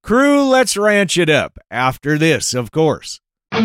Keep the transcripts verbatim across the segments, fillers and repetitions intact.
Crew, let's ranch it up. After this, of course.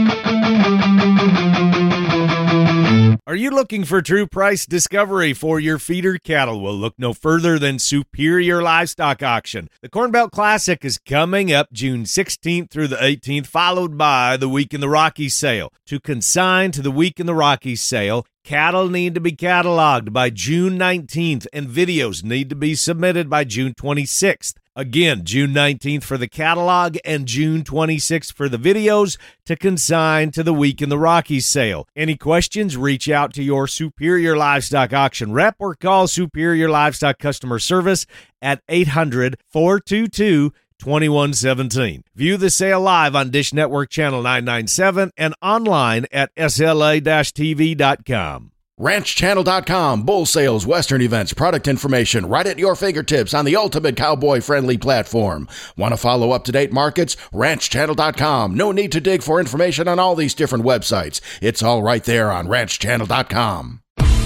Are you looking for true price discovery for your feeder cattle? Well, look no further than Superior Livestock Auction. The Corn Belt Classic is coming up June sixteenth through the eighteenth, followed by the Week in the Rockies sale. To consign to the Week in the Rockies sale, cattle need to be cataloged by June nineteenth, and videos need to be submitted by June twenty-sixth. Again, June nineteenth for the catalog and June twenty-sixth for the videos to consign to the Week in the Rockies sale. Any questions? Reach out to your Superior Livestock Auction rep or call Superior Livestock Customer Service at eight hundred, four two two, two one one seven. View the sale live on Dish Network Channel nine ninety-seven and online at S L A T V dot com. ranch channel dot com, bull sales, western events, product information, right at your fingertips on the ultimate cowboy-friendly platform. Want to follow up-to-date markets? ranch channel dot com. No need to dig for information on all these different websites. It's all right there on ranch channel dot com.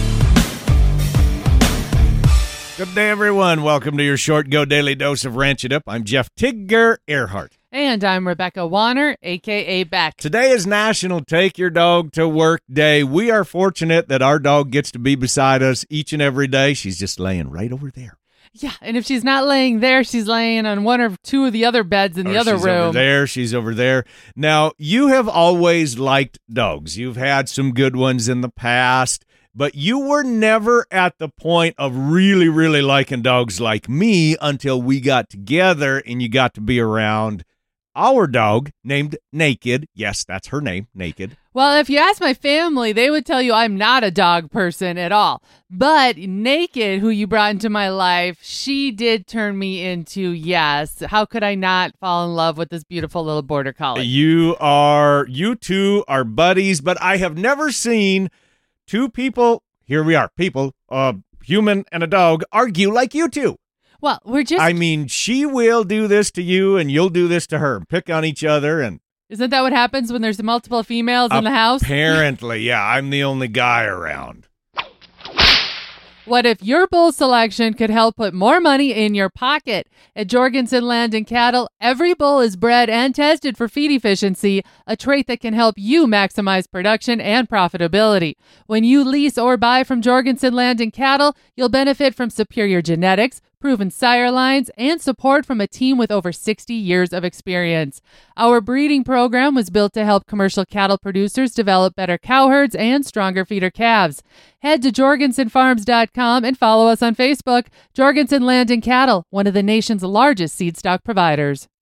Good day, everyone. Welcome to your short Go Daily Dose of Ranch It Up. I'm Jeff Tigger Earhart. And I'm Rebecca Warner, a k a. Beck. Today is National Take Your Dog to Work Day. We are fortunate that our dog gets to be beside us each and every day. She's just laying right over there. Yeah, and if she's not laying there, she's laying on one or two of the other beds in the or other she's room. Over there, she's over there. Now, you have always liked dogs. You've had some good ones in the past, but you were never at the point of really, really liking dogs like me until we got together and you got to be around our dog named Naked. Yes, that's her name, Naked. Well, if you ask my family, they would tell you I'm not a dog person at all. But Naked, who you brought into my life, she did turn me into, yes, how could I not fall in love with this beautiful little border collie? You are, you two are buddies, but I have never seen two people, here we are, people, a human and a dog, argue like you two. Well, we're just... I mean, she will do this to you, and you'll do this to her. Pick on each other, and... Isn't that what happens when there's multiple females in the house? Apparently, yeah. I'm the only guy around. What if your bull selection could help put more money in your pocket? At Jorgensen Land and Cattle, every bull is bred and tested for feed efficiency, a trait that can help you maximize production and profitability. When you lease or buy from Jorgensen Land and Cattle, you'll benefit from superior genetics, proven sire lines, and support from a team with over sixty years of experience. Our breeding program was built to help commercial cattle producers develop better cow herds and stronger feeder calves. Head to jorgensen farms dot com and follow us on Facebook. Jorgensen Land and Cattle, one of the nation's largest seed stock providers.